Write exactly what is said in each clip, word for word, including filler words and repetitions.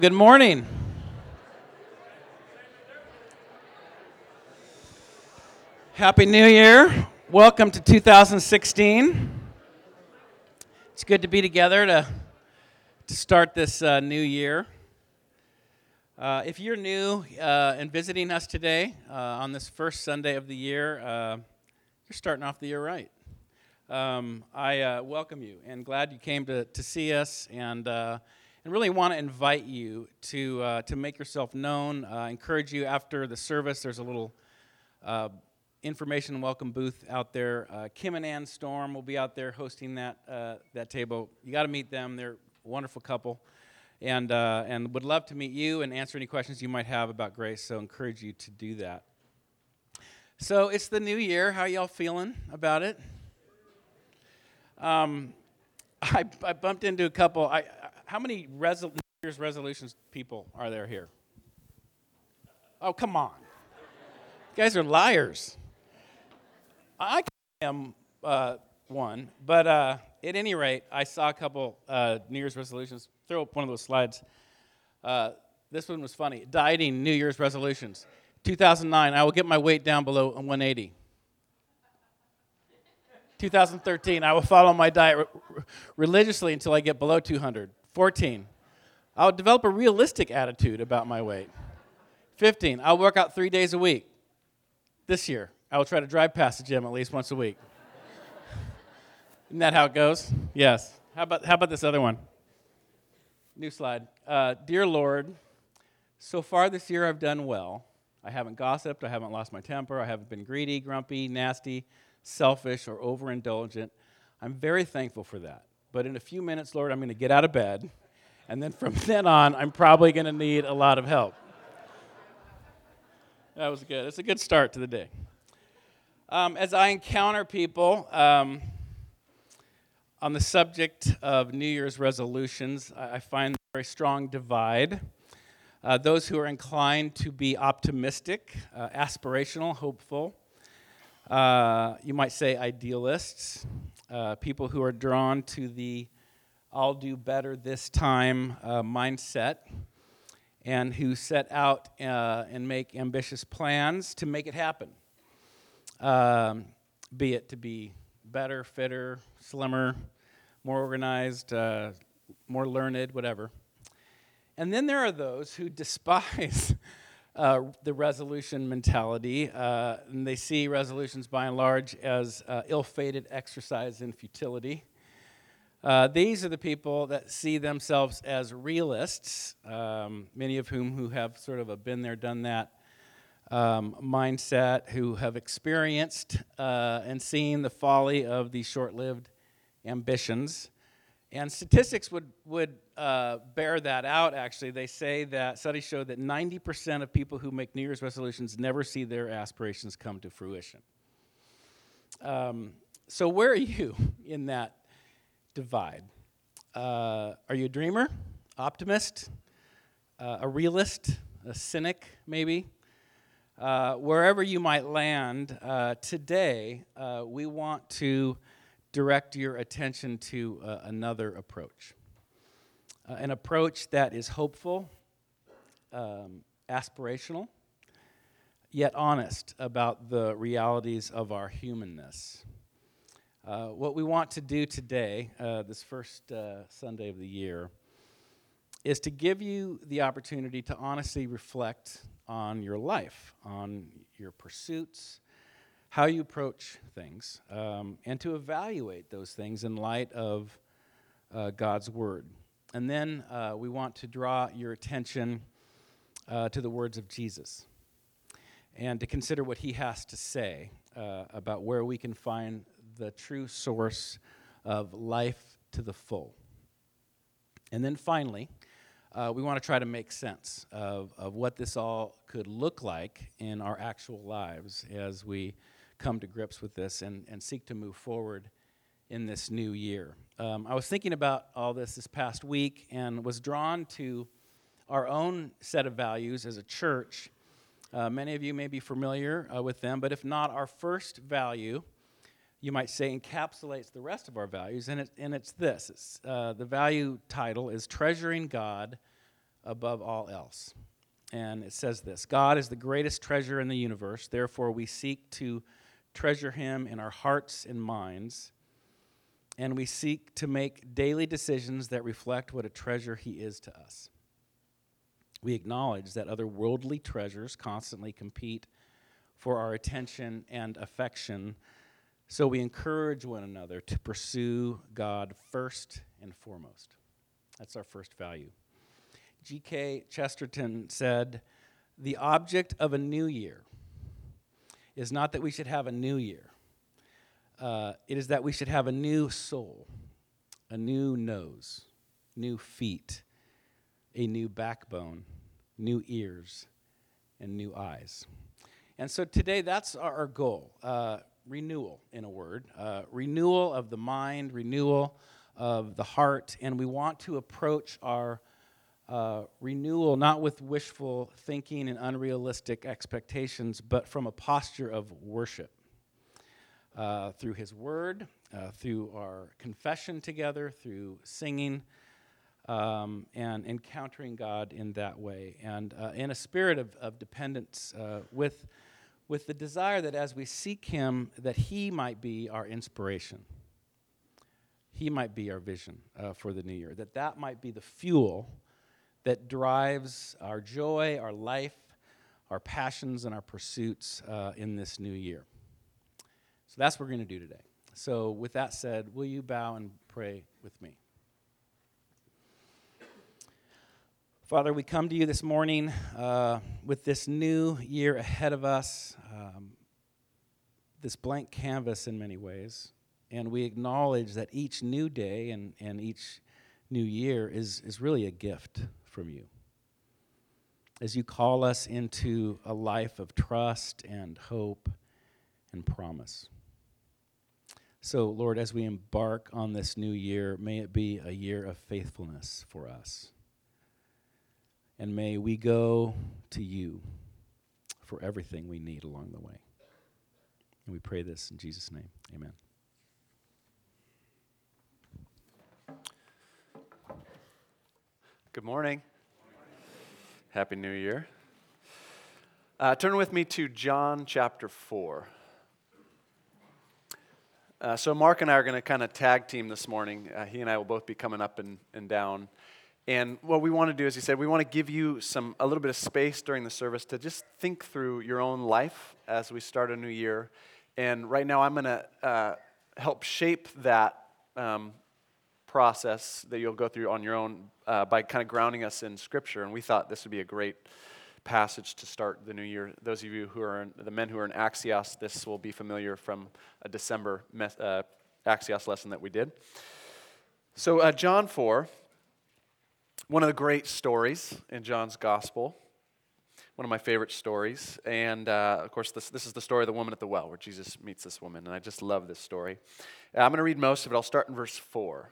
Good morning. Happy New Year. Welcome to two thousand sixteen. It's good to be together to, to start this uh, new year. Uh, if you're new uh, and visiting us today uh, on this first Sunday of the year, uh, you're starting off the year right. Um, I uh, welcome you and glad you came to, to see us and uh, and really want to invite you to uh, to make yourself known. Uh, encourage you after the service. There's a little uh, information welcome booth out there. Uh, Kim and Ann Storm will be out there hosting that uh, that table. You got to meet them. They're a wonderful couple, and uh, and would love to meet you and answer any questions you might have about Grace. So encourage you to do that. So it's the new year. How y'all feeling about it? Um, I, I bumped into a couple. I, how many resol- New Year's resolutions people are there here? Oh, come on. You guys are liars. I am uh, one, but uh, at any rate, I saw a couple uh, New Year's resolutions. Throw up one of those slides. Uh, this one was funny. Dieting New Year's resolutions. two thousand nine, I will get my weight down below one eighty. two thousand thirteen, I will follow my diet re- religiously until I get below two hundred. fourteen, I'll develop a realistic attitude about my weight. fifteen, I'll work out three days a week. This year, I will try to drive past the gym at least once a week. Isn't that how it goes? Yes. How about how about this other one? New slide. Uh, Dear Lord, so far this year I've done well. I haven't gossiped. I haven't lost my temper. I haven't been greedy, grumpy, nasty, selfish, or overindulgent. I'm very thankful for that. But in a few minutes, Lord, I'm going to get out of bed, and then from then on, I'm probably going to need a lot of help. That was good. It's a good start to the day. Um, as I encounter people um, on the subject of New Year's resolutions, I, I find a very strong divide. Uh, those who are inclined to be optimistic, uh, aspirational, hopeful, uh, you might say idealists, uh, people who are drawn to the I'll do better this time uh, mindset, and who set out uh, and make ambitious plans to make it happen, um, be it to be better, fitter, slimmer, more organized, uh, more learned, whatever. And then there are those who despise uh, the resolution mentality, uh, and they see resolutions by and large as uh, ill-fated exercise in futility. Uh, these are the people that see themselves as realists, um, many of whom who have sort of a been there, done that um, mindset, who have experienced uh, and seen the folly of these short-lived ambitions. And statistics would, would uh, bear that out, actually. They say that studies show that ninety percent of people who make New Year's resolutions never see their aspirations come to fruition. Um, so where are you in that divide? Uh, are you a dreamer, optimist, uh, a realist, a cynic, maybe? Uh, wherever you might land, uh, today uh, we want to direct your attention to uh, another approach. Uh, an approach that is hopeful, um, aspirational, yet honest about the realities of our humanness. Uh, what we want to do today, uh, this first uh, Sunday of the year, is to give you the opportunity to honestly reflect on your life, on your pursuits, how you approach things, um, and to evaluate those things in light of uh, God's Word. And then uh, we want to draw your attention uh, to the words of Jesus and to consider what he has to say uh, about where we can find the true source of life to the full. And then finally, uh, we want to try to make sense of, of what this all could look like in our actual lives as we come to grips with this and, and seek to move forward in this new year. Um, I was thinking about all this this past week and was drawn to our own set of values as a church. Uh, many of you may be familiar uh, with them, but if not, our first value, you might say, encapsulates the rest of our values, and, it, and it's this. It's, uh, the value title is Treasuring God above all else. And it says this: God is the greatest treasure in the universe, therefore we seek to treasure him in our hearts and minds, and we seek to make daily decisions that reflect what a treasure he is to us. We acknowledge that other worldly treasures constantly compete for our attention and affection, so we encourage one another to pursue God first and foremost. That's our first value. G K Chesterton said, "The object of a new year is not that we should have a new year. Uh, it is that we should have a new soul, a new nose, new feet, a new backbone, new ears, and new eyes." And so today, that's our, our goal, uh, renewal, in a word, uh, renewal of the mind, renewal of the heart, and we want to approach our uh, renewal not with wishful thinking and unrealistic expectations, but from a posture of worship. Uh, through his word, uh, through our confession together, through singing, um, and encountering God in that way, and uh, in a spirit of, of dependence, uh, with, with the desire that as we seek him, that he might be our inspiration. He might be our vision uh, for the new year, that that might be the fuel that drives our joy, our life, our passions, and our pursuits uh, in this new year. So that's what we're going to do today. So with that said, will you bow and pray with me? Father, we come to you this morning uh, with this new year ahead of us, um, this blank canvas in many ways, and we acknowledge that each new day and, and each new year is, is really a gift from you. As you call us into a life of trust and hope and promise. So, Lord, as we embark on this new year, may it be a year of faithfulness for us. And may we go to you for everything we need along the way. And we pray this in Jesus' name. Amen. Good morning. Happy New Year. Uh, turn with me to John chapter four. Uh, so Mark and I are going to kind of tag team this morning. Uh, he and I will both be coming up and, and down. And what we want to do, as he said, we want to give you some a little bit of space during the service to just think through your own life as we start a new year. And right now I'm going to uh, help shape that um, process that you'll go through on your own uh, by kind of grounding us in Scripture. And we thought this would be a great passage to start the new year. Those of you who are in, the men who are in Axios, this will be familiar from a December mes- uh, Axios lesson that we did. So uh, John four, one of the great stories in John's gospel, one of my favorite stories, and uh, of course this, this is the story of the woman at the well, where Jesus meets this woman, and I just love this story. Uh, I'm going to read most of it. I'll start in verse four.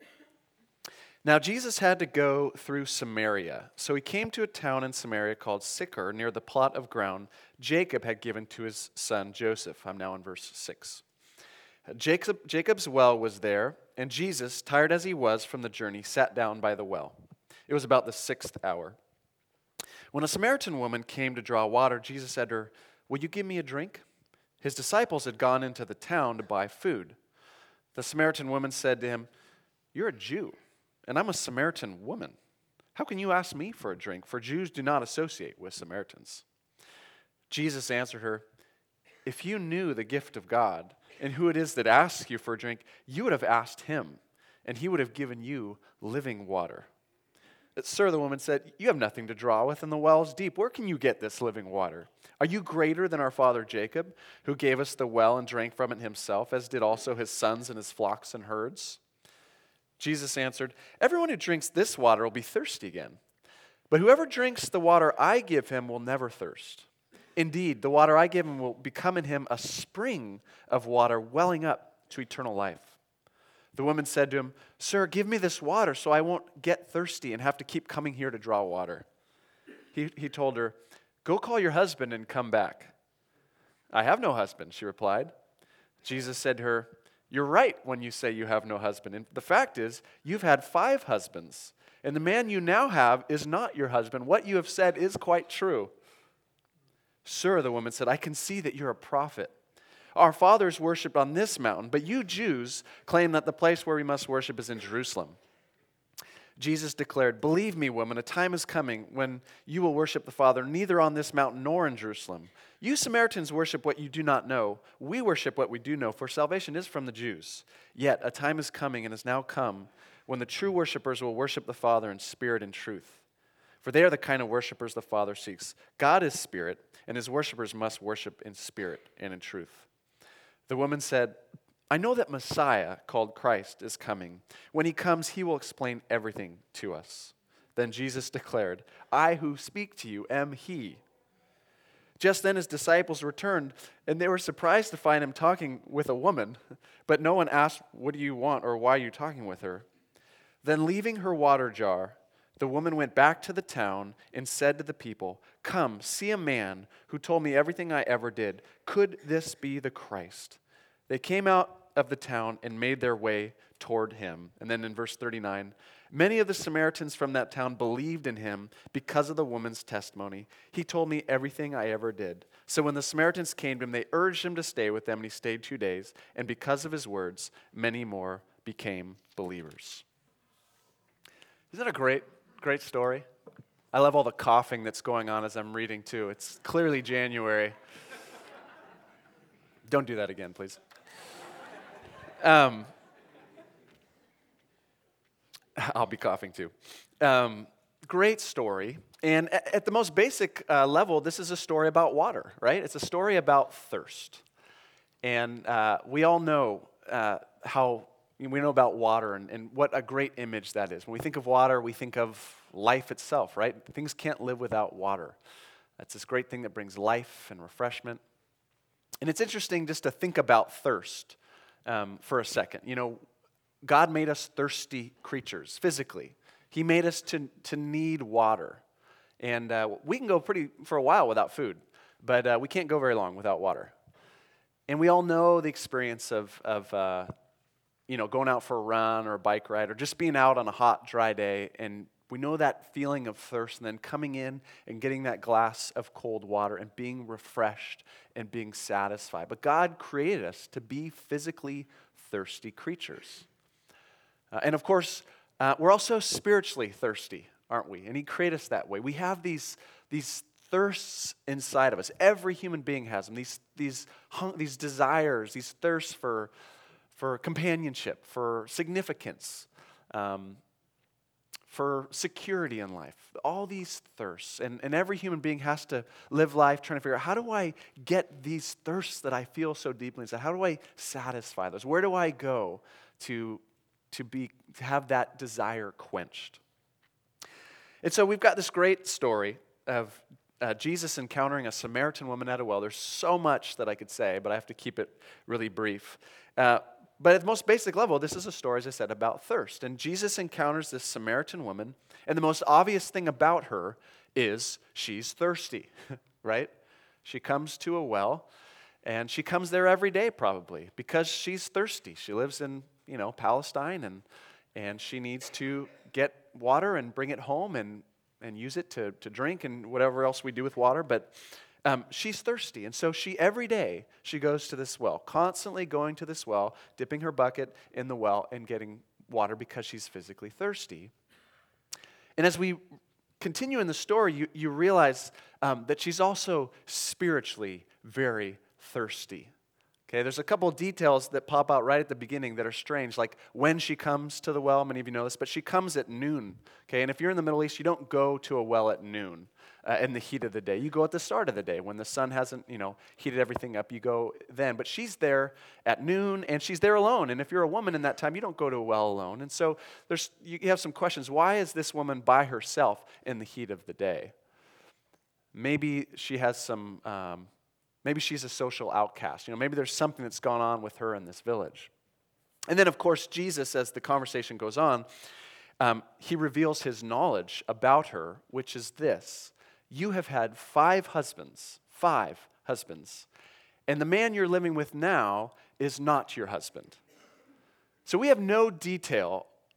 Now Jesus had to go through Samaria, so he came to a town in Samaria called Sychar, near the plot of ground Jacob had given to his son Joseph. I'm now in verse six. Jacob, Jacob's well was there, and Jesus, tired as he was from the journey, sat down by the well. It was about the sixth hour. When a Samaritan woman came to draw water, Jesus said to her, "Will you give me a drink?" His disciples had gone into the town to buy food. The Samaritan woman said to him, "You're a Jew, and I'm a Samaritan woman. How can you ask me for a drink? For Jews do not associate with Samaritans." Jesus answered her, "If you knew the gift of God and who it is that asks you for a drink, you would have asked him, and he would have given you living water." "Sir," the woman said, "you have nothing to draw with, and the well is deep. Where can you get this living water? Are you greater than our father Jacob, who gave us the well and drank from it himself, as did also his sons and his flocks and herds?" Jesus answered, "Everyone who drinks this water will be thirsty again. But whoever drinks the water I give him will never thirst. Indeed, the water I give him will become in him a spring of water welling up to eternal life." The woman said to him, "Sir, give me this water so I won't get thirsty and have to keep coming here to draw water." He, he told her, "Go call your husband and come back." "I have no husband," she replied. Jesus said to her, "You're right when you say you have no husband. And the fact is, you've had five husbands, and the man you now have is not your husband. What you have said is quite true." "Sir," the woman said, "I can see that you're a prophet. Our fathers worshipped on this mountain, but you Jews claim that the place where we must worship is in Jerusalem." Jesus declared, "Believe me, woman, a time is coming when you will worship the Father neither on this mountain nor in Jerusalem. You Samaritans worship what you do not know. We worship what we do know, for salvation is from the Jews. Yet a time is coming and has now come when the true worshipers will worship the Father in spirit and truth. For they are the kind of worshipers the Father seeks. God is spirit, and his worshipers must worship in spirit and in truth." The woman said, "I know that Messiah, called Christ, is coming. When he comes, he will explain everything to us." Then Jesus declared, "I who speak to you am he." Just then his disciples returned, and they were surprised to find him talking with a woman. But no one asked, "What do you want?" or "Why are you talking with her?" Then leaving her water jar, the woman went back to the town and said to the people, "Come, see a man who told me everything I ever did. Could this be the Christ?" They came out of the town and made their way toward him. And then in verse thirty-nine, many of the Samaritans from that town believed in him because of the woman's testimony. "He told me everything I ever did." So when the Samaritans came to him, they urged him to stay with them, and he stayed two days. And because of his words, many more became believers. Isn't that a great, great story? I love all the coughing that's going on as I'm reading too. It's clearly January. Don't do that again, please. Um, I'll be coughing too. Um, great story. And at, at the most basic uh, level, this is a story about water, right? It's a story about thirst. And uh, we all know uh, how, we know about water and, and what a great image that is. When we think of water, we think of life itself, right? Things can't live without water. That's this great thing that brings life and refreshment. And it's interesting just to think about thirst um, for a second. You know, God made us thirsty creatures physically. He made us to, to need water. And uh, we can go pretty for a while without food, but uh, we can't go very long without water. And we all know the experience of, of uh, you know, going out for a run or a bike ride or just being out on a hot, dry day, and we know that feeling of thirst, and then coming in and getting that glass of cold water and being refreshed and being satisfied. But God created us to be physically thirsty creatures. Uh, and of course, uh, we're also spiritually thirsty, aren't we? And he created us that way. We have these, these thirsts inside of us. Every human being has them. These, these, hung, these desires, these thirsts for, for companionship, for significance, um, for security in life, all these thirsts. And, and every human being has to live life trying to figure out, how do I get these thirsts that I feel so deeply inside? How do I satisfy those? Where do I go to, to, be, to have that desire quenched? And so we've got this great story of uh, Jesus encountering a Samaritan woman at a well. There's so much that I could say, but I have to keep it really brief. Uh, But at the most basic level, this is a story, as I said, about thirst. And Jesus encounters this Samaritan woman, and the most obvious thing about her is she's thirsty, right? She comes to a well, and she comes there every day probably because she's thirsty. She lives in, you know, Palestine, and and she needs to get water and bring it home and, and use it to, to drink and whatever else we do with water. But Um, she's thirsty, and so she, every day, she goes to this well, constantly going to this well, dipping her bucket in the well and getting water because she's physically thirsty. And as we continue in the story, you, you realize um, that she's also spiritually very thirsty. Okay, there's a couple of details that pop out right at the beginning that are strange, like when she comes to the well, many of you know this, but she comes at noon. Okay, and if you're in the Middle East, you don't go to a well at noon. Uh, in the heat of the day. You go at the start of the day when the sun hasn't, you know, heated everything up. You go then. But she's there at noon, and she's there alone. And if you're a woman in that time, you don't go to a well alone. And so there's you have some questions. Why is this woman by herself in the heat of the day? Maybe she has some, um, maybe she's a social outcast. You know, maybe there's something that's gone on with her in this village. And then, of course, Jesus, as the conversation goes on, um, he reveals his knowledge about her, which is this. You have had five husbands, five husbands, and the man you're living with now is not your husband. So we have no detail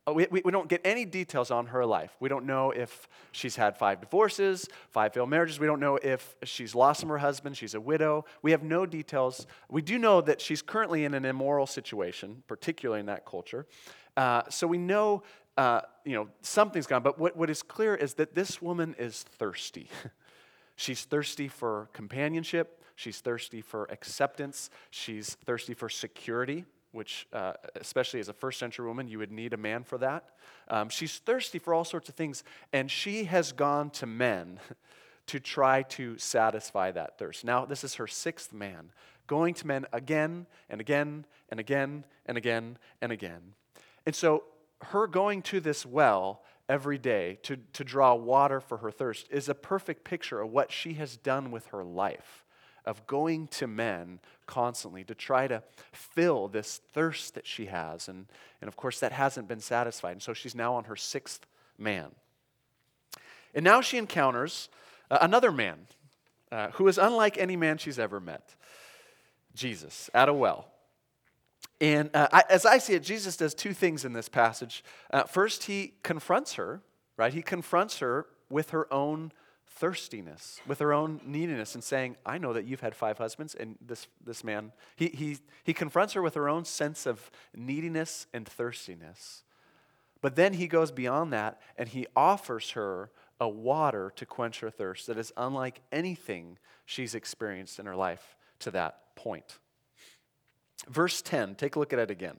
we, we we don't get any details on her life. We don't know if she's had five divorces, five failed marriages. We don't know if she's lost from her husband, she's a widow. We have no details. We do know that she's currently in an immoral situation, particularly in that culture. Uh, so we know, uh, you know, something's gone. But what, what is clear is that this woman is thirsty. She's thirsty for companionship. She's thirsty for acceptance. She's thirsty for security, which uh, especially as a first century woman, you would need a man for that. Um, she's thirsty for all sorts of things, and she has gone to men to try to satisfy that thirst. Now, this is her sixth man, going to men again and again and again and again and again. And so her going to this well every day to, to draw water for her thirst is a perfect picture of what she has done with her life, of going to men constantly to try to fill this thirst that she has. And, and of course, that hasn't been satisfied. And so she's now on her sixth man. And now she encounters uh, another man uh, who is unlike any man she's ever met, Jesus, at a well. And uh, I, as I see it, Jesus does two things in this passage. Uh, first, he confronts her, right? He confronts her with her own thirstiness, with her own neediness, and saying, I know that you've had five husbands, and this, this man, he, he, he confronts her with her own sense of neediness and thirstiness. But then he goes beyond that, and he offers her a water to quench her thirst that is unlike anything she's experienced in her life to that point. Verse ten, take a look at it again.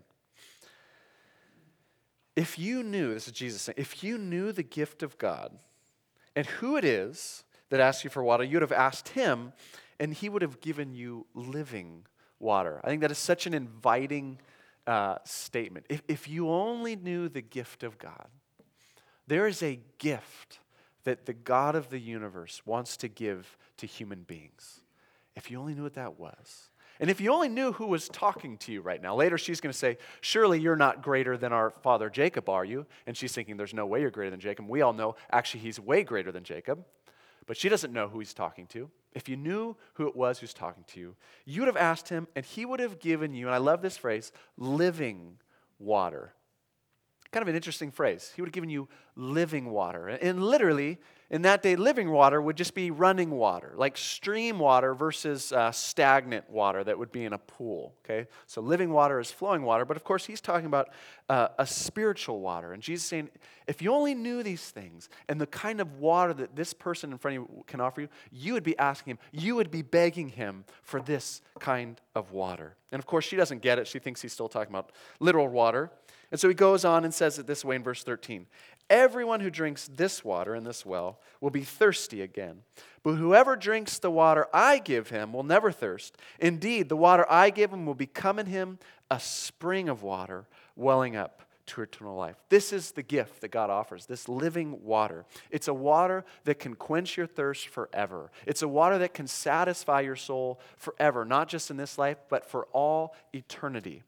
If you knew, this is Jesus saying, if you knew the gift of God and who it is that asks you for water, you would have asked him and he would have given you living water. I think that is such an inviting uh, statement. If, if you only knew the gift of God, there is a gift that the God of the universe wants to give to human beings. If you only knew what that was. And if you only knew who was talking to you right now, later she's going to say, surely you're not greater than our father Jacob, are you? And she's thinking, there's no way you're greater than Jacob. We all know, actually, he's way greater than Jacob. But she doesn't know who he's talking to. If you knew who it was who's talking to you, you would have asked him, and he would have given you, and I love this phrase, living water. Kind of an interesting phrase. He would have given you living water. And literally, in that day, living water would just be running water, like stream water versus uh, stagnant water that would be in a pool, okay? So living water is flowing water, but of course he's talking about uh, a spiritual water. And Jesus is saying, if you only knew these things and the kind of water that this person in front of you can offer you, you would be asking him, you would be begging him for this kind of water. And of course she doesn't get it. She thinks he's still talking about literal water. And so he goes on and says it this way in verse thirteen. Everyone who drinks this water in this well will be thirsty again. But whoever drinks the water I give him will never thirst. Indeed, the water I give him will become in him a spring of water welling up to eternal life. This is the gift that God offers, this living water. It's a water that can quench your thirst forever. It's a water that can satisfy your soul forever, not just in this life, but for all eternity.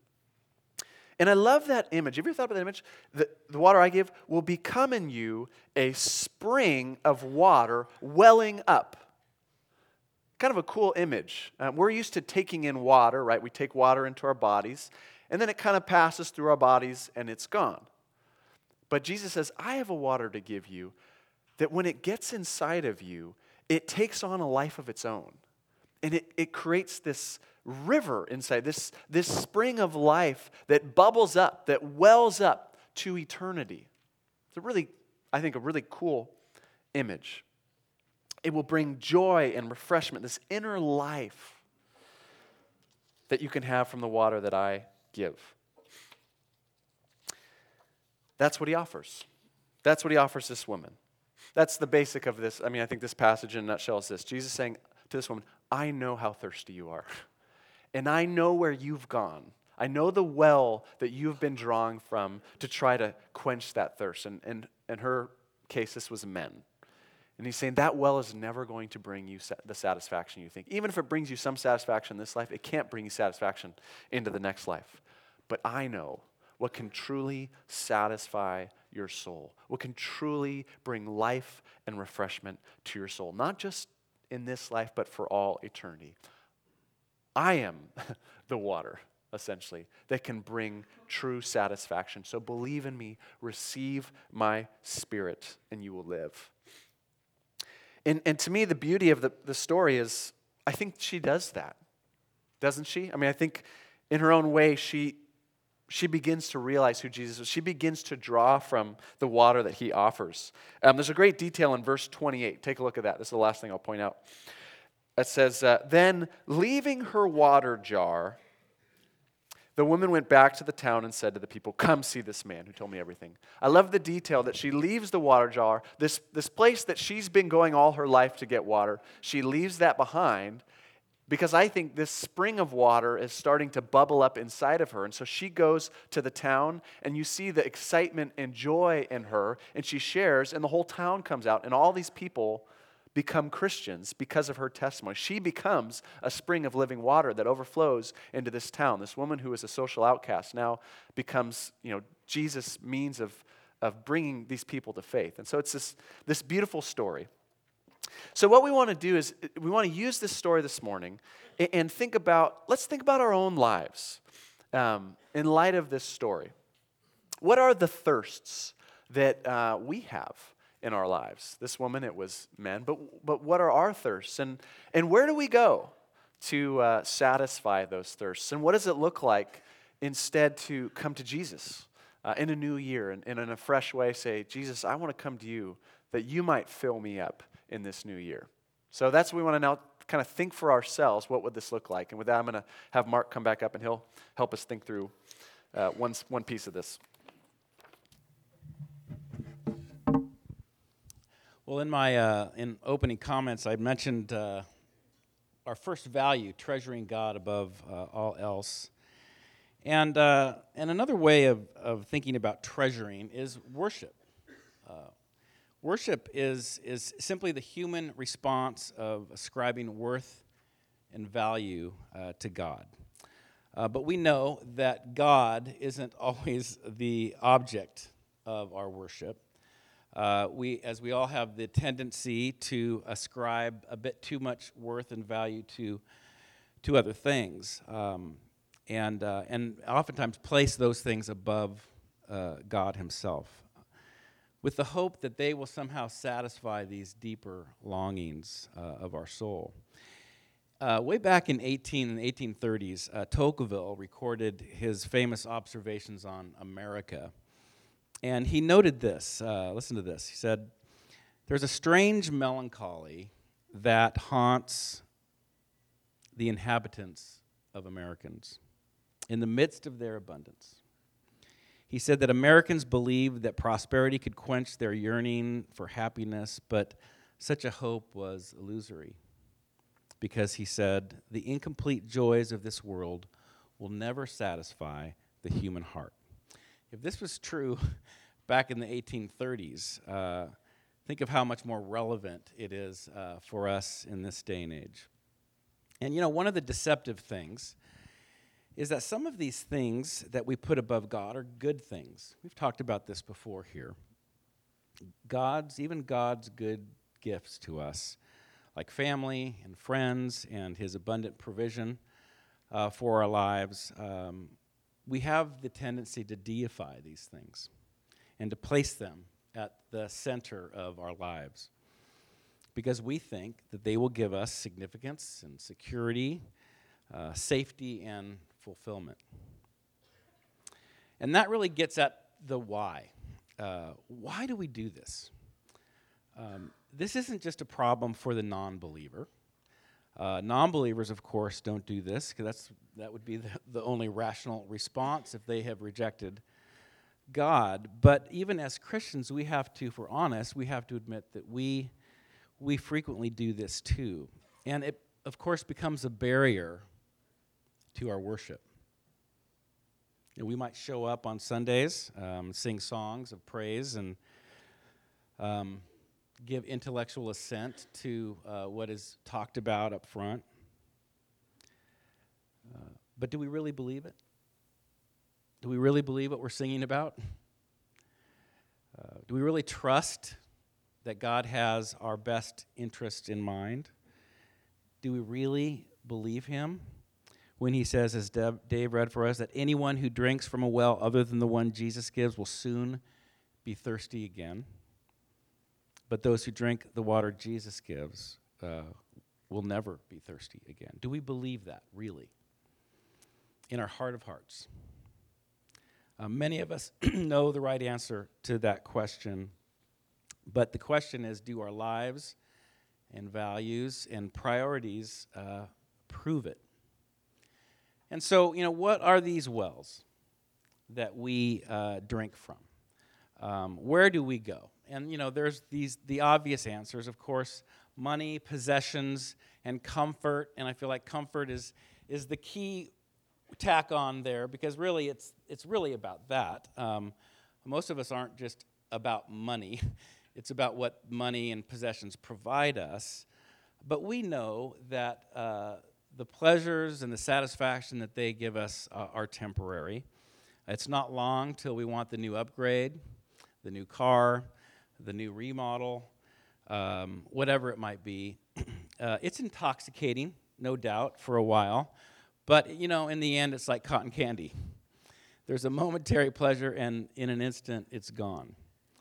And I love that image. Have you ever thought about that image? The, the water I give will become in you a spring of water welling up. Kind of a cool image. Uh, we're used to taking in water, right? We take water into our bodies, and then it kind of passes through our bodies and it's gone. But Jesus says, I have a water to give you that when it gets inside of you, it takes on a life of its own. And it, it creates this river inside, this, this spring of life that bubbles up, that wells up to eternity. It's a really, I think, a really cool image. It will bring joy and refreshment, this inner life that you can have from the water that I give. That's what he offers. That's what he offers this woman. That's the basic of this. I mean, I think this passage in a nutshell is this. Jesus saying to this woman, I know how thirsty you are. And I know where you've gone. I know the well that you've been drawing from to try to quench that thirst. And, and in her case, this was men. And he's saying that well is never going to bring you the satisfaction you think. Even if it brings you some satisfaction in this life, it can't bring you satisfaction into the next life. But I know what can truly satisfy your soul, what can truly bring life and refreshment to your soul, not just in this life, but for all eternity. I am the water essentially, that can bring true satisfaction. So believe in me, receive my Spirit, and you will live. And, and to me, the beauty of the, the story is, I think she does that, doesn't she? I mean, I think in her own way, she she begins to realize who Jesus is. She begins to draw from the water that he offers. Um, there's a great detail in verse twenty-eight. Take a look at that. This is the last thing I'll point out. It says, uh, then leaving her water jar, the woman went back to the town and said to the people, come see this man who told me everything. I love the detail that she leaves the water jar, this, this place that she's been going all her life to get water. She leaves that behind because I think this spring of water is starting to bubble up inside of her. And so she goes to the town, and you see the excitement and joy in her, and she shares, and the whole town comes out, and all these people become Christians because of her testimony. She becomes a spring of living water that overflows into this town. This woman who is a social outcast now becomes, you know, Jesus' means of, of bringing these people to faith. And so it's this, this beautiful story. So what we want to do is we want to use this story this morning and think about, let's think about our own lives um, in light of this story. What are the thirsts that uh, we have in our lives? This woman, it was men, but but what are our thirsts? And, and where do we go to uh, satisfy those thirsts? And what does it look like instead to come to Jesus uh, in a new year and, and in a fresh way say, Jesus, I want to come to you that you might fill me up in this new year. So that's what we want to now kind of think for ourselves. What would this look like? And with that, I'm going to have Mark come back up and he'll help us think through uh, one, one piece of this. Well, in my uh, in opening comments, I mentioned uh, our first value, treasuring God above uh, all else. And uh, and another way of, of thinking about treasuring is worship. Uh, worship is is simply the human response of ascribing worth and value uh, to God. Uh, but we know that God isn't always the object of our worship. Uh, we, as we all have the tendency to ascribe a bit too much worth and value to to other things, um, and uh, and oftentimes place those things above uh, God Himself, with the hope that they will somehow satisfy these deeper longings uh, of our soul. Uh, way back in eighteen in the eighteen thirties, uh, Tocqueville recorded his famous observations on America. And he noted this, uh, listen to this. He said, there's a strange melancholy that haunts the inhabitants of Americans in the midst of their abundance. He said that Americans believed that prosperity could quench their yearning for happiness, but such a hope was illusory. Because he said, the incomplete joys of this world will never satisfy the human heart. If this was true back in the eighteen thirties, uh, think of how much more relevant it is uh, for us in this day and age. And you know, one of the deceptive things is that some of these things that we put above God are good things. We've talked about this before here. God's, even God's good gifts to us, like family and friends and His abundant provision uh, for our lives, um, we have the tendency to deify these things and to place them at the center of our lives because we think that they will give us significance and security, uh, safety, and fulfillment. And that really gets at the why. Uh, why do we do this? Um, this isn't just a problem for the non-believer. Uh, non-believers, of course, don't do this because that's that would be the, the only rational response if they have rejected God. But even as Christians, we have to, if we're honest, we have to admit that we we frequently do this too, and it, of course, becomes a barrier to our worship. You know, we might show up on Sundays, um, sing songs of praise, and um, give intellectual assent to uh, what is talked about up front. Uh, but do we really believe it? Do we really believe what we're singing about? Uh, do we really trust that God has our best interest in mind? Do we really believe Him? when he says, as Deb, Dave read for us, that anyone who drinks from a well other than the one Jesus gives will soon be thirsty again. But those who drink the water Jesus gives uh, will never be thirsty again. Do we believe that, really, in our heart of hearts? Uh, many of us know the right answer to that question, but the question is, do our lives and values and priorities uh, prove it? And so, you know, what are these wells that we uh, drink from? Um, where do we go? And, you know, there's these the obvious answers, of course, money, possessions, and comfort. And I feel like comfort is is the key tack on there, because really it's it's really about that. Um, most of us aren't just about money. It's about what money and possessions provide us. But we know that uh, the pleasures and the satisfaction that they give us uh, are temporary. It's not long till we want the new upgrade, the new car, the new remodel, um, whatever it might be. Uh, it's intoxicating, no doubt, for a while. But, you know, in the end, it's like cotton candy. There's a momentary pleasure, and in an instant, it's gone.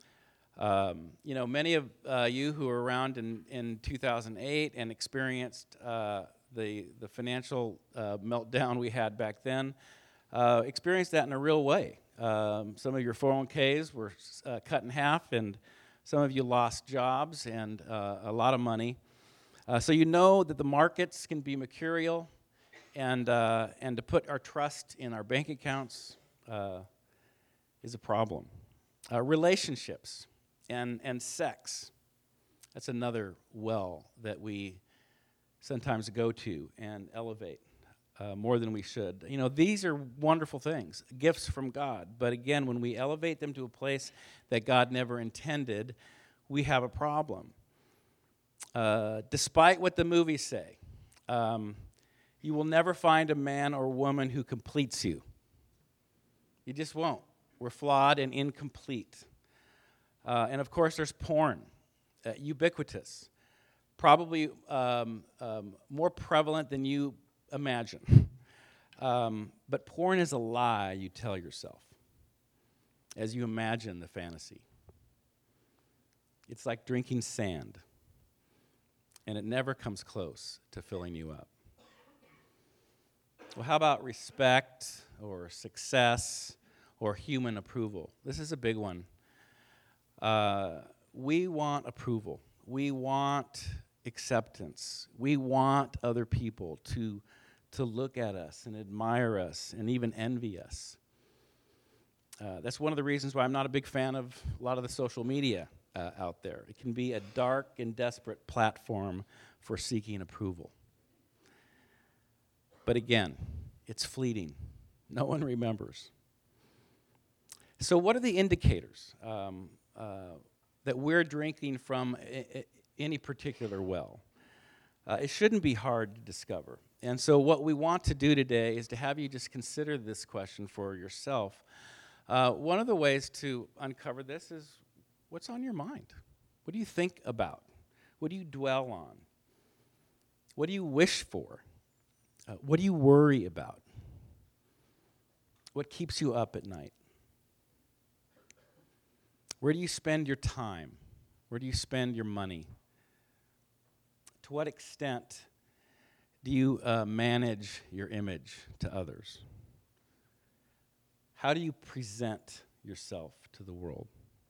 Um, you know, many of uh, you who were around in, in two thousand eight and experienced uh, the, the financial uh, meltdown we had back then, uh, experienced that in a real way. Um, some of your four oh one k's were uh, cut in half, and some of you lost jobs and uh, a lot of money. Uh, so you know that the markets can be mercurial, and uh, and to put our trust in our bank accounts uh, is a problem. Uh, relationships and and sex, that's another well that we sometimes go to and elevate uh, more than we should. You know, these are wonderful things, gifts from God. But again, when we elevate them to a place that God never intended, we have a problem. Uh, despite what the movies say, um, you will never find a man or woman who completes you. You just won't. We're flawed and incomplete. Uh, and of course, there's porn, uh, ubiquitous, probably um, um, more prevalent than you imagine. Um, but porn is a lie you tell yourself as you imagine the fantasy. It's like drinking sand, and it never comes close to filling you up. Well, how about respect or success or human approval? This is a big one. Uh, we want approval. We want acceptance. We want other people to, to look at us and admire us and even envy us. Uh, that's one of the reasons why I'm not a big fan of a lot of the social media uh, out there. It can be a dark and desperate platform for seeking approval. But again, it's fleeting. No one remembers. So what are the indicators um, uh, that we're drinking from I- I- any particular well? Uh, it shouldn't be hard to discover. And so what we want to do today is to have you just consider this question for yourself. Uh, one of the ways to uncover this is what's on your mind? What do you think about? What do you dwell on? What do you wish for? Uh, what do you worry about? What keeps you up at night? Where do you spend your time? Where do you spend your money? To what extent do you uh, manage your image to others? How do you present yourself to the world?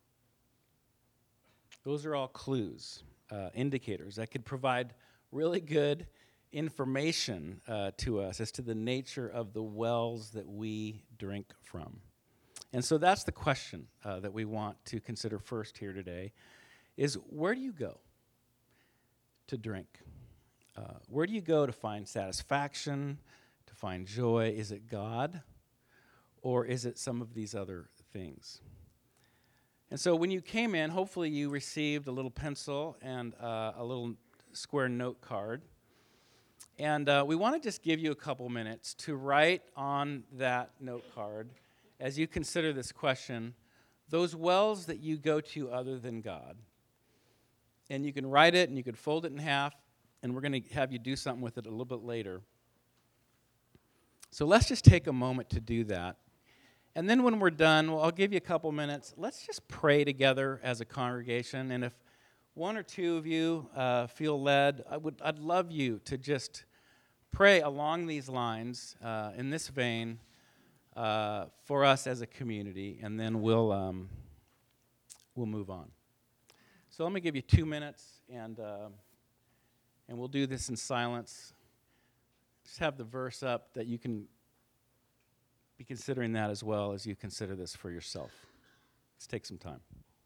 Those are all clues, uh, indicators that could provide really good information uh, to us as to the nature of the wells that we drink from. And so that's the question uh, that we want to consider first here today, is where do you go to drink? Uh, where do you go to find satisfaction, to find joy? Is it God, or is it some of these other things? And so when you came in, hopefully you received a little pencil and uh, a little square note card. And uh, we want to just give you a couple minutes to write on that note card, as you consider this question, those wells that you go to other than God. And you can write it and you can fold it in half, and we're going to have you do something with it a little bit later. So let's just take a moment to do that. And then when we're done, well, I'll give you a couple minutes. Let's just pray together as a congregation. And if one or two of you uh, feel led, I would, I'd love you to just pray along these lines, uh, in this vein, uh, for us as a community, and then we'll um, we'll move on. So let me give you two minutes, and uh, and we'll do this in silence. Just have the verse up that you can be considering that as well as you consider this for yourself. Let's take some time.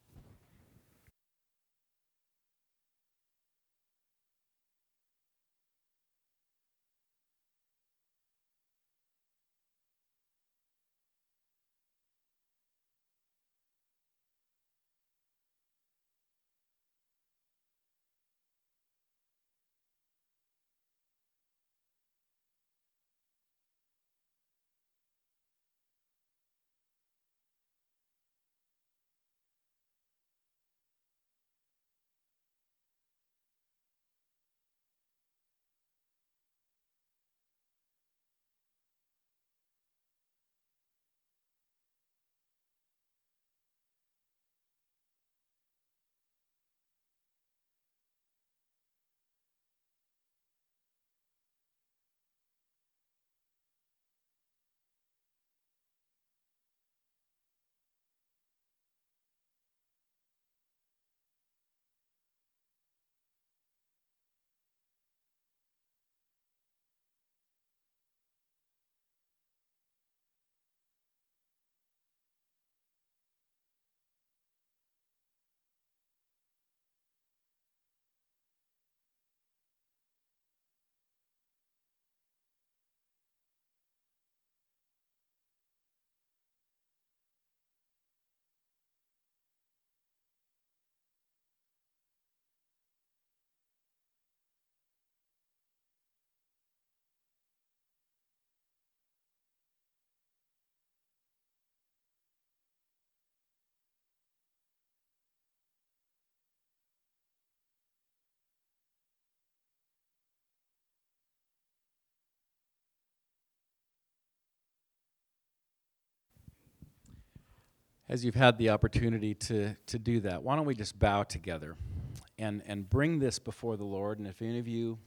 As you've had the opportunity to, to do that, why don't we just bow together and, and bring this before the Lord. And if any of you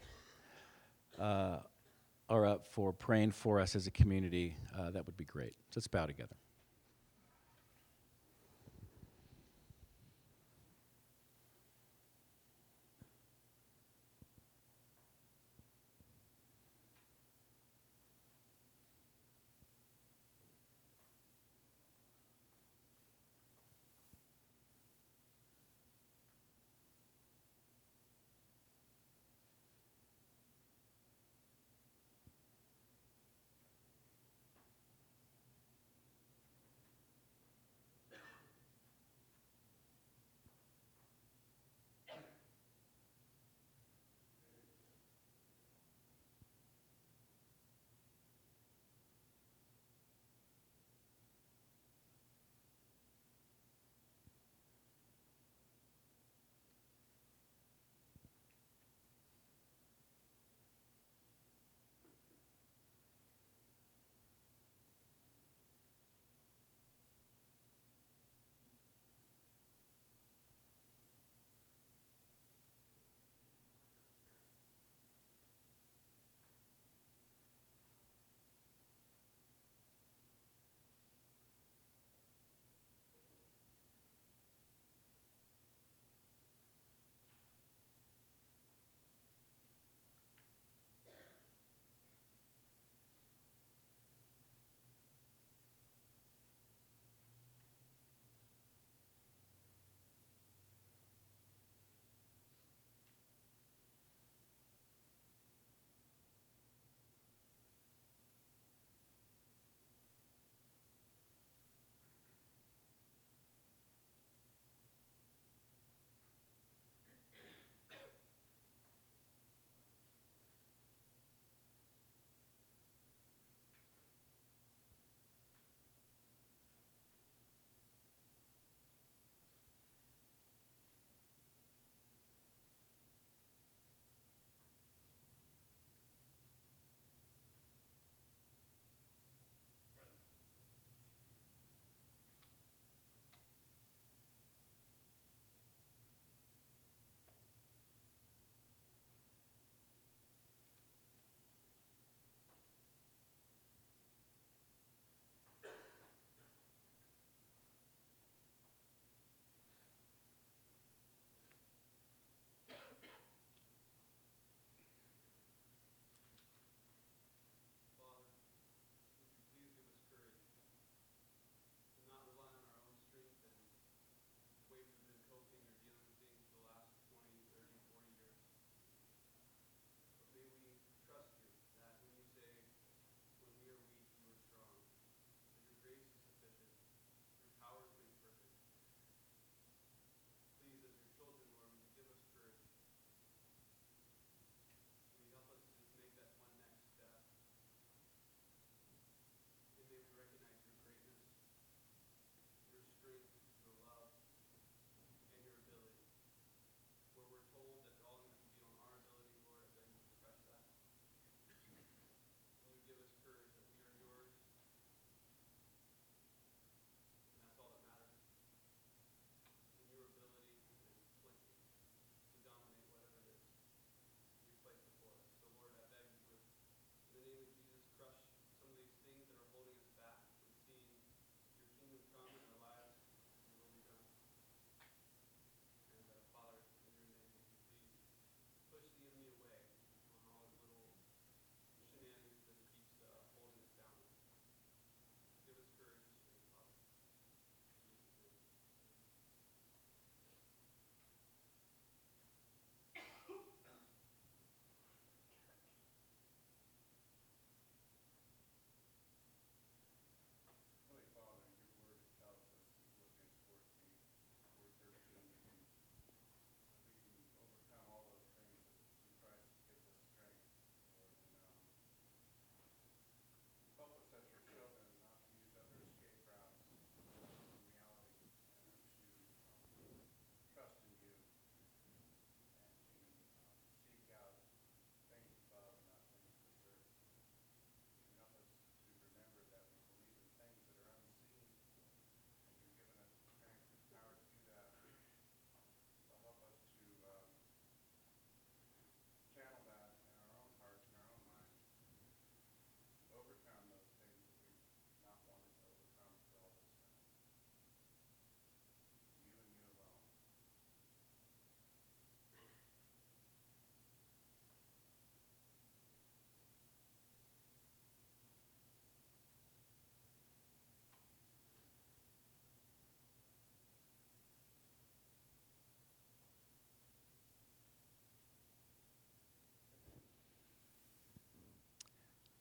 uh, are up for praying for us as a community, uh, that would be great. So let's bow together.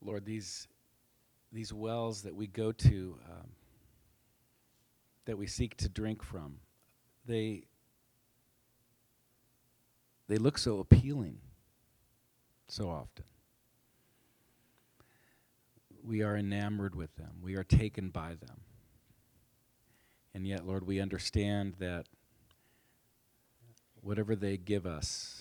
Lord, these these wells that we go to, um, that we seek to drink from, they they look so appealing so often. We are enamored with them. We are taken by them. And yet, Lord, we understand that whatever they give us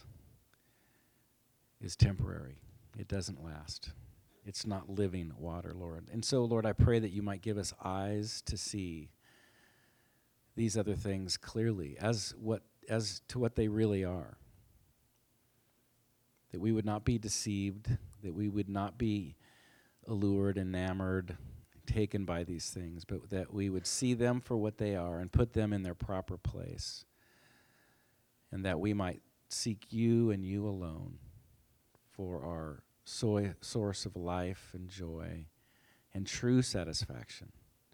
is temporary. It doesn't last. It's not living water, Lord. And so, Lord, I pray that you might give us eyes to see these other things clearly as what as to what they really are. That we would not be deceived, that we would not be allured, enamored, taken by these things, but that we would see them for what they are and put them in their proper place. And that we might seek you and you alone for our soy, source of life and joy and true satisfaction.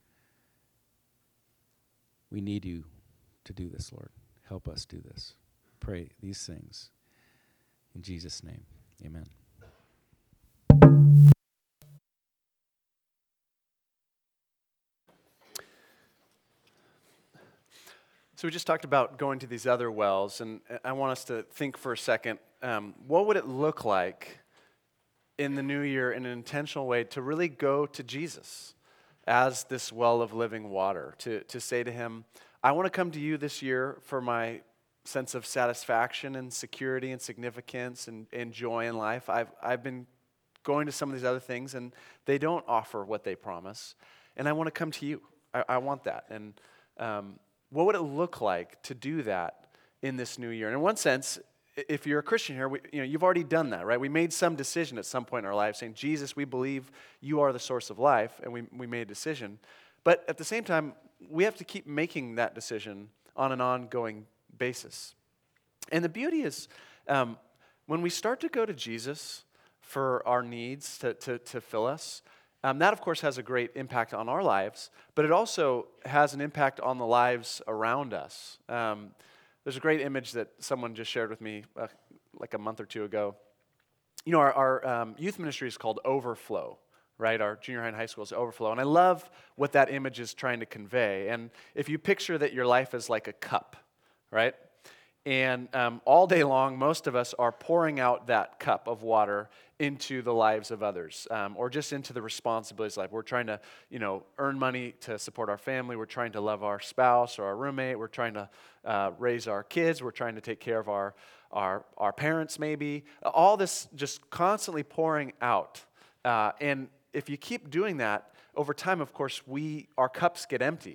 We need you to do this, Lord. Help us do this. Pray these things in Jesus' name. Amen. So we just talked about going to these other wells, and I want us to think for a second, um, what would it look like in the new year in an intentional way to really go to Jesus as this well of living water, to, to say to him, I want to come to you this year for my sense of satisfaction and security and significance and, and joy in life. I've, I've been going to some of these other things, and they don't offer what they promise, and I want to come to you. I, I want that. And um, what would it look like to do that in this new year? And in one sense, if you're a Christian here, we, you know, you've already done that, right? We made some decision at some point in our life saying, Jesus, we believe you are the source of life, and we, we made a decision. But at the same time, we have to keep making that decision on an ongoing basis. And the beauty is, um, when we start to go to Jesus for our needs to, to, to fill us, um, that, of course, has a great impact on our lives, but it also has an impact on the lives around us. Um, There's a great image that someone just shared with me uh, like a month or two ago. You know, our, our um, youth ministry is called Overflow, right? Our junior high and high school is Overflow. And I love what that image is trying to convey. And if you picture that your life is like a cup, right? And um, all day long, most of us are pouring out that cup of water into the lives of others, um, or just into the responsibilities of life. We're trying to, you know, earn money to support our family. We're trying to love our spouse or our roommate. We're trying to uh, raise our kids. We're trying to take care of our, our, our parents, maybe. All this just constantly pouring out. Uh, and if you keep doing that, over time, of course, we our cups get empty.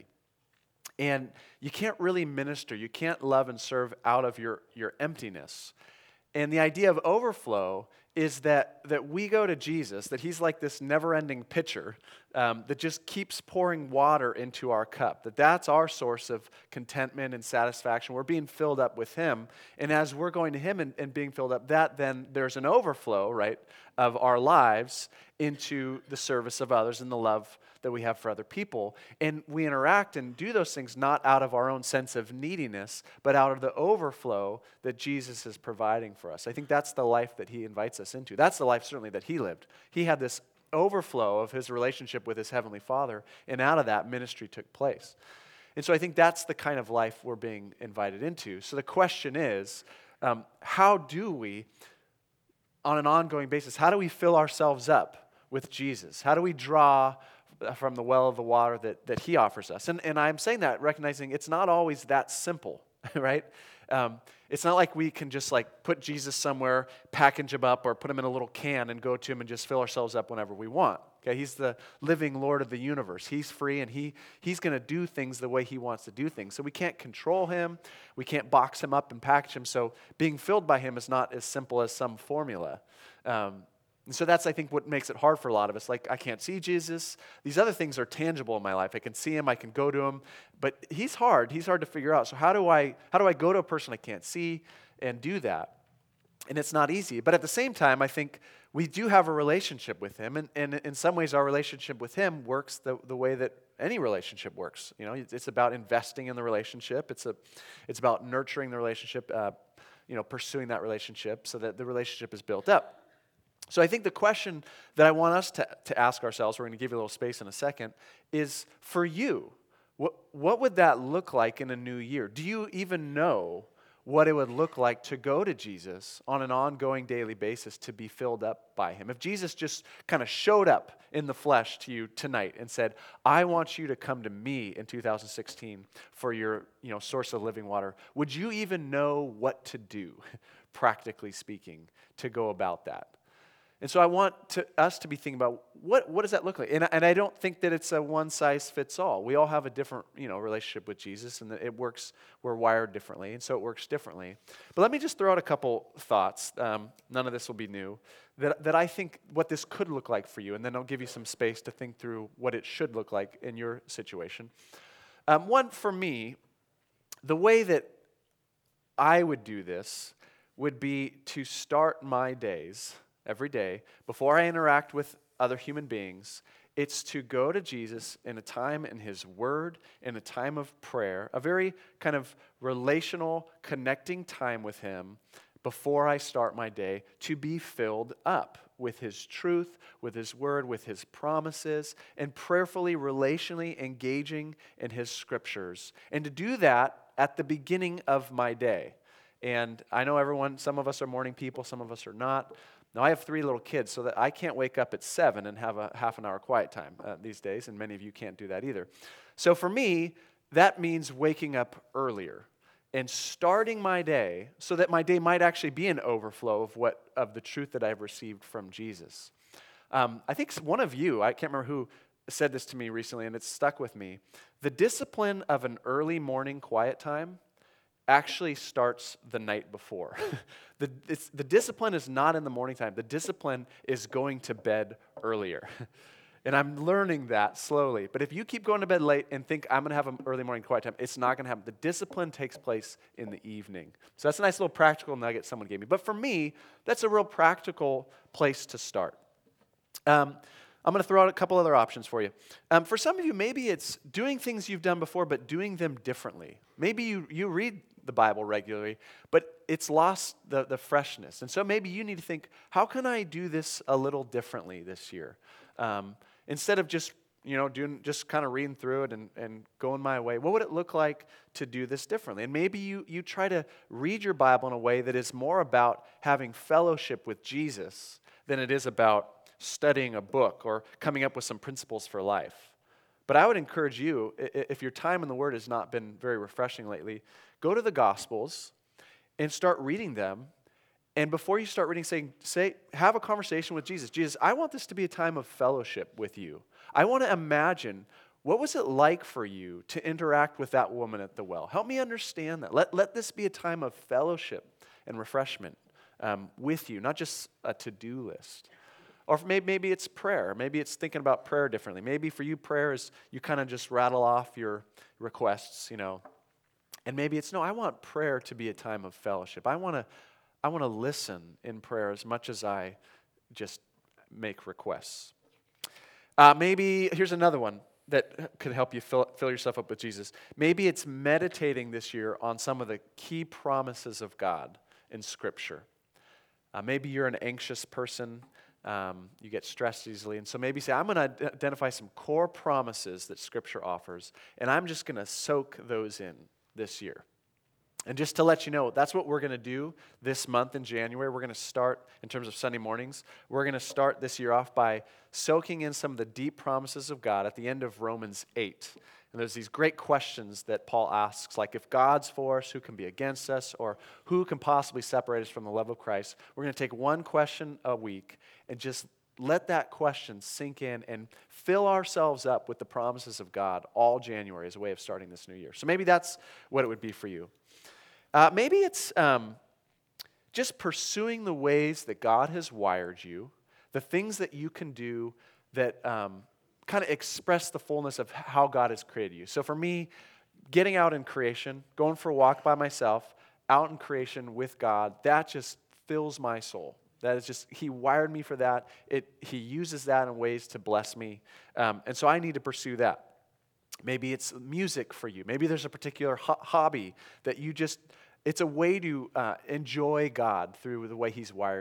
And you can't really minister. You can't love and serve out of your, your emptiness. And the idea of overflow is that, that we go to Jesus, that he's like this never-ending pitcher um, that just keeps pouring water into our cup, that that's our source of contentment and satisfaction. We're being filled up with him. And as we're going to him and, and being filled up, that then there's an overflow, right, of our lives into the service of others and the love that we have for other people. And we interact and do those things not out of our own sense of neediness, but out of the overflow that Jesus is providing for us. I think that's the life that he invites us into. That's the life certainly that he lived. He had this overflow of his relationship with his heavenly Father, and out of that, ministry took place. And so I think that's the kind of life we're being invited into. So the question is, um, how do we, on an ongoing basis, how do we fill ourselves up with Jesus? How do we draw from the well of the water that, that he offers us? And, and I'm saying that recognizing it's not always that simple, right? Um, it's not like we can just like put Jesus somewhere, package him up, or put him in a little can and go to him and just fill ourselves up whenever we want. Okay, he's the living Lord of the universe. He's free, and he he's going to do things the way he wants to do things. So we can't control him. We can't box him up and package him. So being filled by him is not as simple as some formula. Um, And so that's, I think, what makes it hard for a lot of us. Like, I can't see Jesus. These other things are tangible in my life. I can see him. I can go to him. But he's hard. He's hard to figure out. So how do I how do I go to a person I can't see and do that? And it's not easy. But at the same time, I think we do have a relationship with him. And, and in some ways, our relationship with him works the, the way that any relationship works. You know, it's about investing in the relationship. It's a it's about nurturing the relationship, uh, you know, pursuing that relationship so that the relationship is built up. So I think the question that I want us to, to ask ourselves, we're going to give you a little space in a second, is for you, what, what would that look like in a new year? Do you even know what it would look like to go to Jesus on an ongoing daily basis to be filled up by him? If Jesus just kind of showed up in the flesh to you tonight and said, I want you to come to me in two thousand sixteen for your you know, source of living water, would you even know what to do, practically speaking, to go about that? And so I want to, us to be thinking about what, what does that look like? And, and I don't think that it's a one-size-fits-all. We all have a different you know, relationship with Jesus, and it works, we're wired differently, and so it works differently. But let me just throw out a couple thoughts. Um, none of this will be new. That, that I think what this could look like for you, and then I'll give you some space to think through what it should look like in your situation. Um, one, for me, the way that I would do this would be to start my days every day, before I interact with other human beings, it's to go to Jesus in a time in his word, in a time of prayer, a very kind of relational, connecting time with him before I start my day, to be filled up with his truth, with his word, with his promises, and prayerfully, relationally engaging in his scriptures. And to do that at the beginning of my day. And I know everyone, some of us are morning people, some of us are not. Now, I have three little kids, so that I can't wake up at seven and have a half an hour quiet time uh, these days, and many of you can't do that either. So for me, that means waking up earlier and starting my day so that my day might actually be an overflow of what of the truth that I've received from Jesus. Um, I think one of you, I can't remember who said this to me recently, and it's stuck with me. The discipline of an early morning quiet time actually starts the night before. the, it's, the discipline is not in the morning time. The discipline is going to bed earlier. And I'm learning that slowly. But if you keep going to bed late and think, I'm going to have an early morning quiet time, it's not going to happen. The discipline takes place in the evening. So that's a nice little practical nugget someone gave me. But for me, that's a real practical place to start. Um, I'm going to throw out a couple other options for you. Um, for some of you, maybe it's doing things you've done before, but doing them differently. Maybe you, you read the Bible regularly, but it's lost the, the freshness. And so maybe you need to think, how can I do this a little differently this year? Um, instead of just, you know, doing just kind of reading through it and, and going my way, what would it look like to do this differently? And maybe you, you try to read your Bible in a way that is more about having fellowship with Jesus than it is about studying a book or coming up with some principles for life. But I would encourage you, if your time in the Word has not been very refreshing lately, go to the Gospels and start reading them. And before you start reading, say, say, have a conversation with Jesus. Jesus, I want this to be a time of fellowship with you. I want to imagine, what was it like for you to interact with that woman at the well? Help me understand that. Let, let this be a time of fellowship and refreshment um, with you, not just a to-do list. Or maybe, maybe it's prayer. Maybe it's thinking about prayer differently. Maybe for you, prayer is you kind of just rattle off your requests, you know. And maybe it's, no, I want prayer to be a time of fellowship. I want to I want to listen in prayer as much as I just make requests. Uh, maybe, here's another one that could help you fill, fill yourself up with Jesus. Maybe it's meditating this year on some of the key promises of God in Scripture. Uh, maybe you're an anxious person. Um, you get stressed easily. And so maybe say, I'm going to identify some core promises that Scripture offers, and I'm just going to soak those in this year. And just to let you know, that's what we're going to do this month in January. We're going to start, in terms of Sunday mornings, we're going to start this year off by soaking in some of the deep promises of God at the end of Romans eight. And there's these great questions that Paul asks, like if God's for us, who can be against us? Or who can possibly separate us from the love of Christ? We're going to take one question a week and just let that question sink in and fill ourselves up with the promises of God all January as a way of starting this new year. So maybe that's what it would be for you. Uh, maybe it's um, just pursuing the ways that God has wired you, the things that you can do that um, kind of express the fullness of how God has created you. So for me, getting out in creation, going for a walk by myself, out in creation with God, that just fills my soul. That is just, He wired me for that. It, he uses that in ways to bless me. Um, and so I need to pursue that. Maybe it's music for you. Maybe there's a particular ho- hobby that you just, it's a way to uh, enjoy God through the way He's wired you.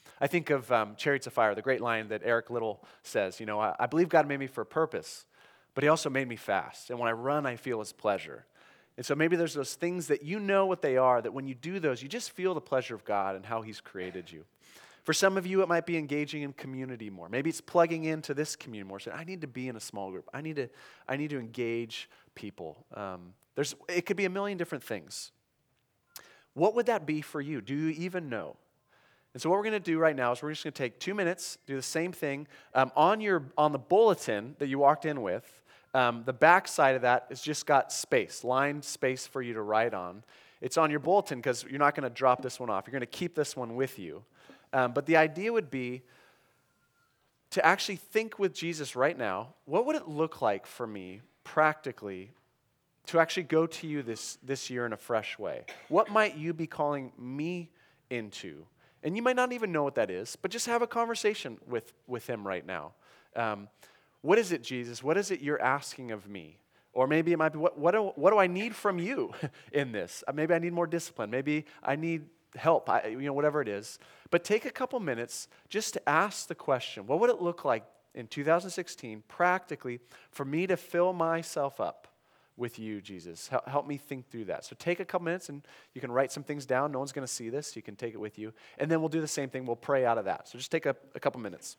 I think of um, Chariots of Fire, the great line that Eric Little says, you know, I, I believe God made me for a purpose, but he also made me fast. And when I run, I feel his pleasure. And so maybe there's those things that you know what they are, that when you do those, you just feel the pleasure of God and how he's created you. For some of you, it might be engaging in community more. Maybe it's plugging into this community more. So I need to be in a small group. I need to, I need to engage people. Um, there's, it could be a million different things. What would that be for you? Do you even know? And so what we're going to do right now is we're just going to take two minutes, do the same thing. Um, on your on the bulletin that you walked in with, um, the back side of that has just got space, lined space for you to write on. It's on your bulletin because you're not going to drop this one off. You're going to keep this one with you. Um, but the idea would be to actually think with Jesus right now, what would it look like for me practically to actually go to you this, this year in a fresh way? What might you be calling me into? And you might not even know what that is, but just have a conversation with, with him right now. Um, what is it, Jesus? What is it you're asking of me? Or maybe it might be, what, what, do, what do I need from you in this? Maybe I need more discipline. Maybe I need help, I, you know, whatever it is. But take a couple minutes just to ask the question, what would it look like in two thousand sixteen, practically, for me to fill myself up with you, Jesus? Help, help me think through that. So take a couple minutes and you can write some things down. No one's going to see this. You can take it with you. And then we'll do the same thing. We'll pray out of that. So just take a, a couple minutes.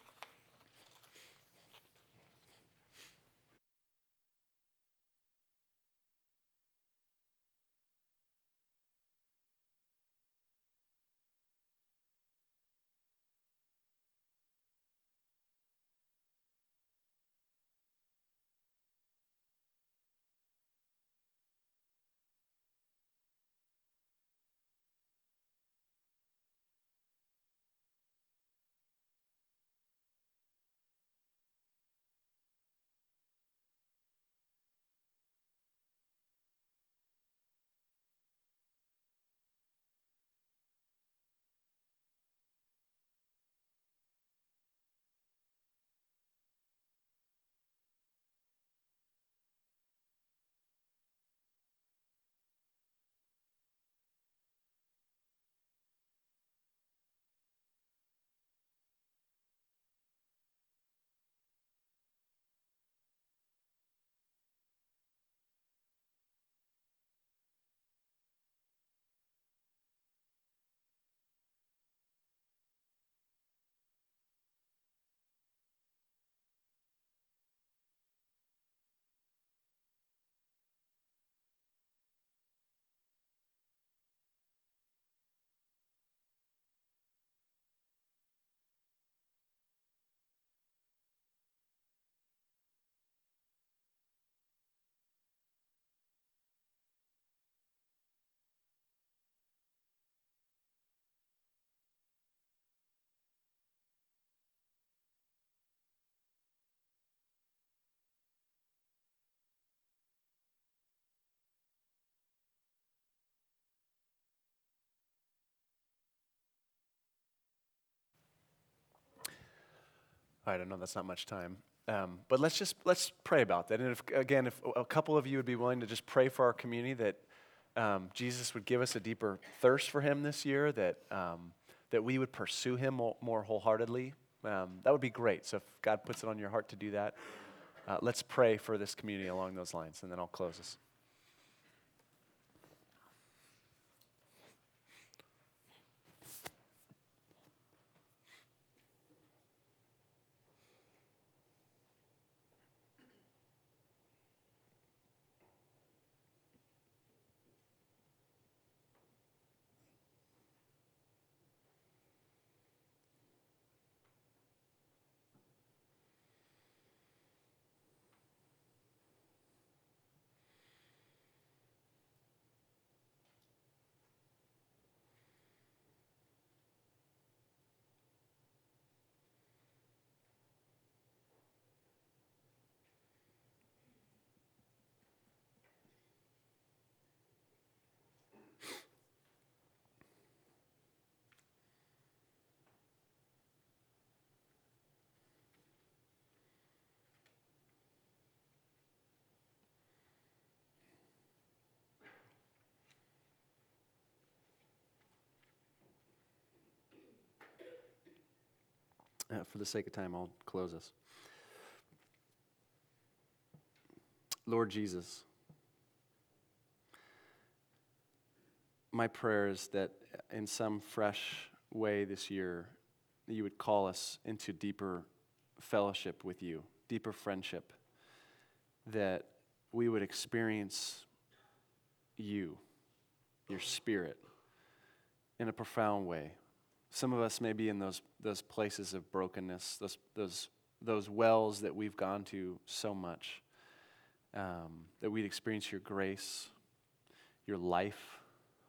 All right, I know that's not much time, um, but let's just let's pray about that. And if, again, if a couple of you would be willing to just pray for our community, that um, Jesus would give us a deeper thirst for him this year, that um, that we would pursue him more, more wholeheartedly, um, that would be great. So if God puts it on your heart to do that, uh, let's pray for this community along those lines, and then I'll close us. Uh, for the sake of time, I'll close this. Lord Jesus, my prayer is that in some fresh way this year, that you would call us into deeper fellowship with you, deeper friendship, that we would experience you, your Spirit, in a profound way. Some of us may be in those those places of brokenness, those those those wells that we've gone to so much, um, that we'd experience your grace, your life.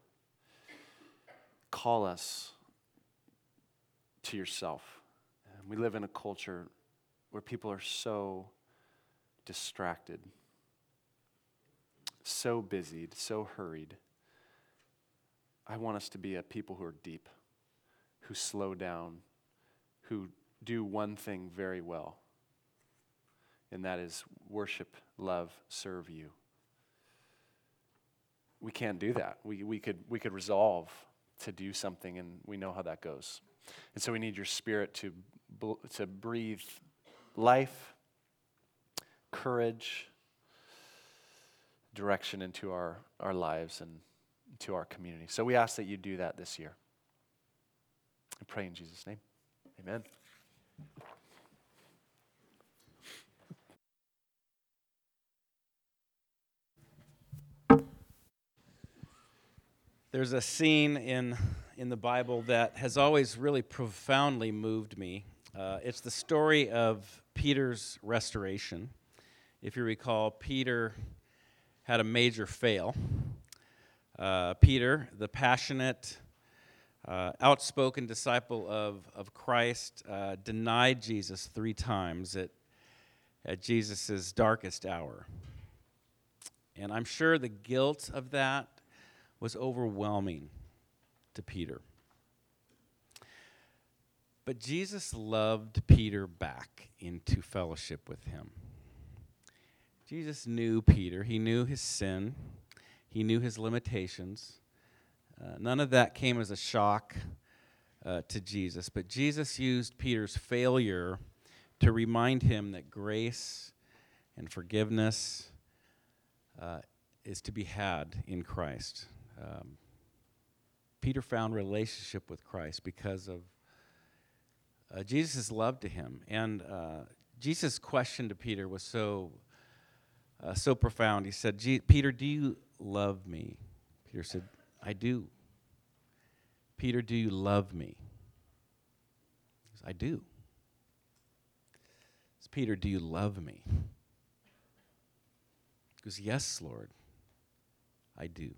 Call us to yourself. Um, we live in a culture where people are so distracted, so busied, so hurried. I want us to be a people who are deep, who slow down, who do one thing very well, and that is worship, love, serve you. We can't do that. We, we could we could resolve to do something, and we know how that goes. And so we need your Spirit to to breathe life, courage, direction into our, our lives and to our community. So we ask that you do that this year. I pray in Jesus' name. Amen. There's a scene in in the Bible that has always really profoundly moved me. Uh, it's the story of Peter's restoration. If you recall, Peter had a major fail. Uh, Peter, the passionate, uh, outspoken disciple of, of Christ, uh, denied Jesus three times at, at Jesus' darkest hour. And I'm sure the guilt of that was overwhelming to Peter. But Jesus loved Peter back into fellowship with him. Jesus knew Peter. He knew his sin. He knew his limitations. Uh, none of that came as a shock uh, to Jesus. But Jesus used Peter's failure to remind him that grace and forgiveness uh, is to be had in Christ. Um, Peter found relationship with Christ because of uh, Jesus' love to him. And uh, Jesus' question to Peter was so uh, so profound. He said, Peter, do you love me? Peter said, I do. Peter, do you love me? He said, I do. He said, Peter, do you love me? He goes, yes, Lord, I do.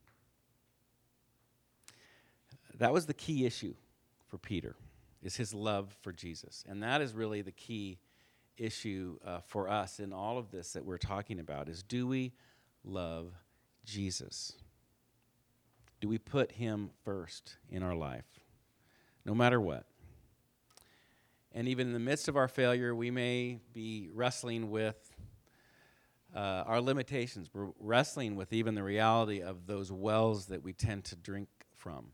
That was the key issue for Peter, is his love for Jesus. And that is really the key issue uh, for us in all of this that we're talking about, is do we love Jesus? Do we put him first in our life, no matter what? And even in the midst of our failure, we may be wrestling with uh, our limitations. We're wrestling with even the reality of those wells that we tend to drink from.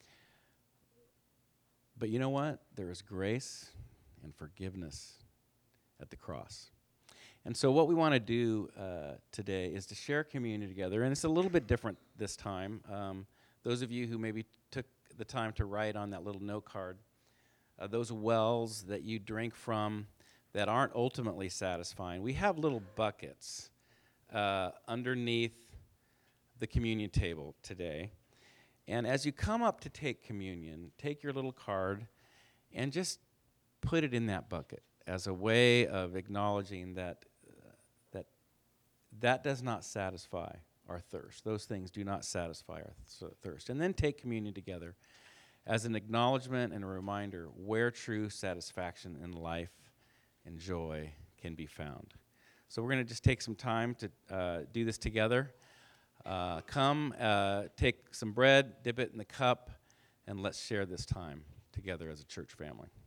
But you know what? There is grace and forgiveness at the cross. And so what we want to do uh, today is to share communion together. And it's a little bit different this time. Um, those of you who maybe took the time to write on that little note card, uh, those wells that you drink from that aren't ultimately satisfying, we have little buckets uh, underneath the communion table today. And as you come up to take communion, take your little card and just put it in that bucket as a way of acknowledging that uh, that that does not satisfy our thirst. Those things do not satisfy our th- thirst. And then take communion together as an acknowledgement and a reminder where true satisfaction in life and joy can be found. So we're going to just take some time to uh, do this together. Uh, come, uh, take some bread, dip it in the cup, and let's share this time together as a church family.